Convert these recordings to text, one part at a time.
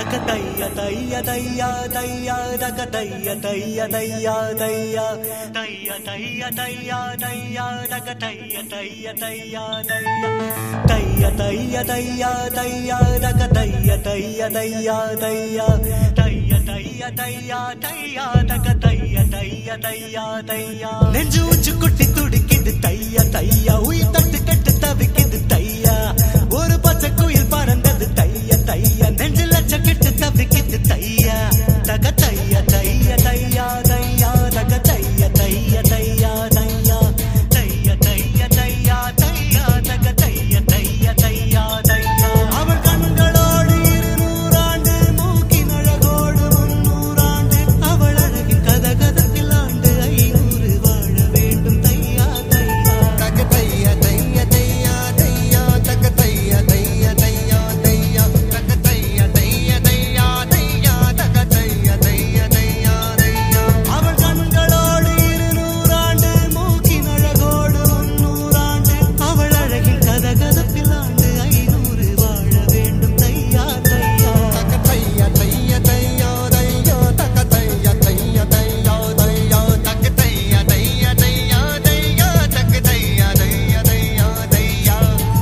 தகதைய தைய தையா தையா தகதைய தைய தையா தையா தைய தைய தையா தையா தகதைய தைய தையா தையா தைய தைய தையா தையா தகதைய தைய தையா தையா தைய தைய தையா தையா தகதைய தைய தையா தையா நெஞ்சு உச்சு குட்டி துடிக்குது தைய தையா உயிர் தட்டு கட்டு தவிக்குது தையா ஒரு பச்சை குயில் பறந்தது தைய தையா நெஞ்சு லட்ச கெட்டு தவிக்குது தையா தக தைய தைய தையா தையா தக தைய தைய தையா தையா தைய தைய தையா தையா தக தைய தைய தையா தையா அவள் கண்களோடு 200 ஆண்டு மூக்கின் அழகோடு 300 ஆண்டு அவள் அழகின் கதகதத்தில் ஆண்டு 500 வாழ வேண்டும் தையா தையா தக தைய தைய தையா தையா தக தைய தைய தையா தையா தக தைய தைய தையா தையா தக தைய தைய தையா தையா அவள் கண்களோடு 200 ஆண்டு மூக்கின் அழகோடு 300 ஆண்டு அவள் அழகின் கதகதத்தில் ஆண்டு 500 வாழ வேண்டும் தையா தையா தக தைய தைய தையா தையா தக தைய தைய தையா தையா தக தைய தைய தையா தையா தக தைய தைய தையா தையா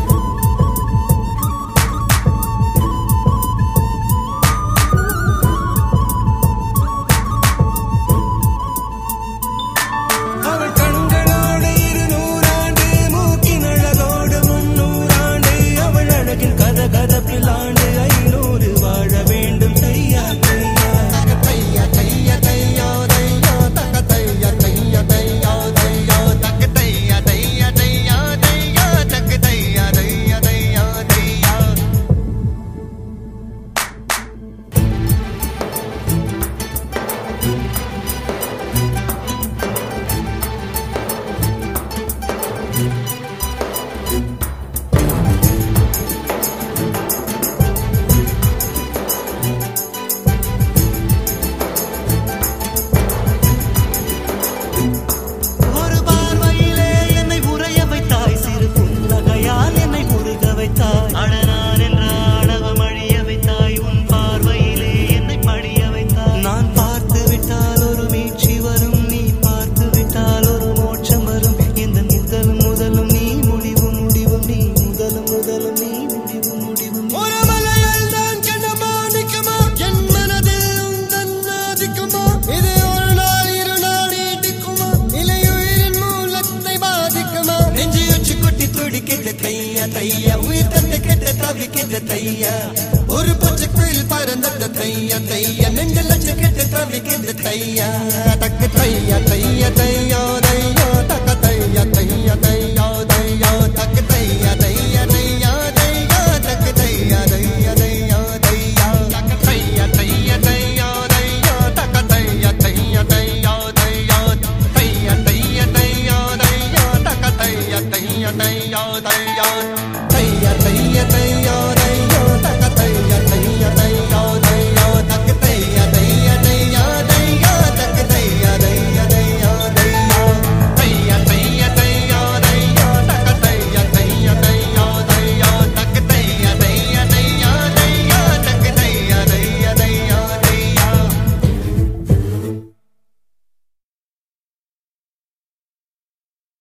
அவள் கண்களோடு 200 ஆண்டு மூக்கின் அழகோடு 300 ஆண்டு அவள் அழகின் கதகதப்பில் ஆண்டு 500 வாழ வேண்டும் தையா தையா தக தைய தைய தையா தையா தக தைய தைய தையா தையா தக தைய தைய தையா தையா தக தைய தைய தையா தையா ஒரு பார்வையிலே என்னை உறைய வைத்தாய் சிறு புன்னகையால் என்னை உருக வைத்தாய் அடனான் என்ற ஆணவம் அழிய வைத்தாய் உன் பார்வையிலே என்னை படிய வைத்தாய் நான் பார்த்து விட்டால் ஒரு மீட்சி வரும் நீ பார்த்து விட்டால் ஒரு மோட்சம் வரும் இந்த முதலும் நீ முடிவும் நீ முதலும் நீ முடிவும் ஒரு மலையில் நான் கண்டமா நிற்குமா என் மனதில் உந்தன் ஆதிக்குமா இது ஒரு நாள் 2 நாள் நீடிக்குமா இலையுயிரின் மூலத்தை பாதிக்குமா நெஞ்சு உச்சி கொட்டி துடிக்கின்ற தையா தையா உயிர் தட்டு கெட்ட தவிக்கின்ற தையா ஒரு பச்சை குயில் பறந்த தையா தையா நெஞ்சு லட்ச கெட்ட தவிக்கின்ற தையா தக்கு தையா தையா தையா தையா